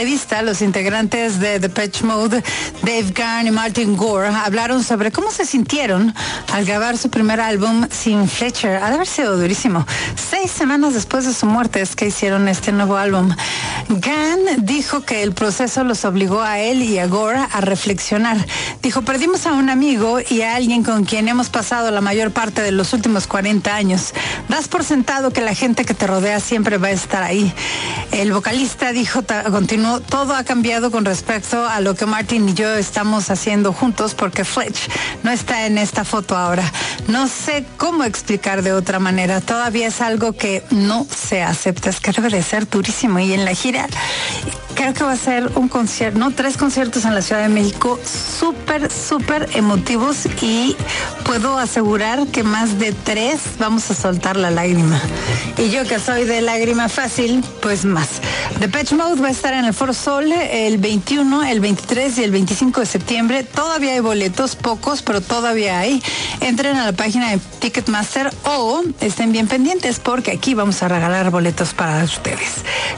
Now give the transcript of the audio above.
entrevista, los integrantes de Depeche Mode, Dave Gahan y Martin Gore, hablaron sobre cómo se sintieron al grabar su primer álbum sin Fletcher. Ha de haber sido durísimo. 6 semanas después de su muerte es que hicieron este nuevo álbum. Gahan dijo que el proceso los obligó a él y a Gore a reflexionar. Dijo, perdimos a un amigo y a alguien con quien hemos pasado la mayor parte de los últimos 40 años. Das por sentado que la gente que te rodea siempre va a estar ahí. El vocalista dijo, continuó, todo ha cambiado con respecto a lo que Martin y yo estamos haciendo juntos porque Fletch no está en esta foto ahora. No sé cómo explicar de otra manera. Todavía es algo que no se acepta. Es que debe de ser durísimo. Y en la gira creo que va a ser un concierto, no, 3 conciertos en la Ciudad de México súper emotivos, y puedo asegurar que más de 3 vamos a soltar la lágrima. Y yo que soy de lágrima fácil, pues más. Depeche Mode va a estar en el Foro Sol el 21, el 23 y el 25 de septiembre. Todavía hay boletos, pocos, pero todavía hay. Entren a la página de Ticketmaster o estén bien pendientes porque aquí vamos a regalar boletos para ustedes.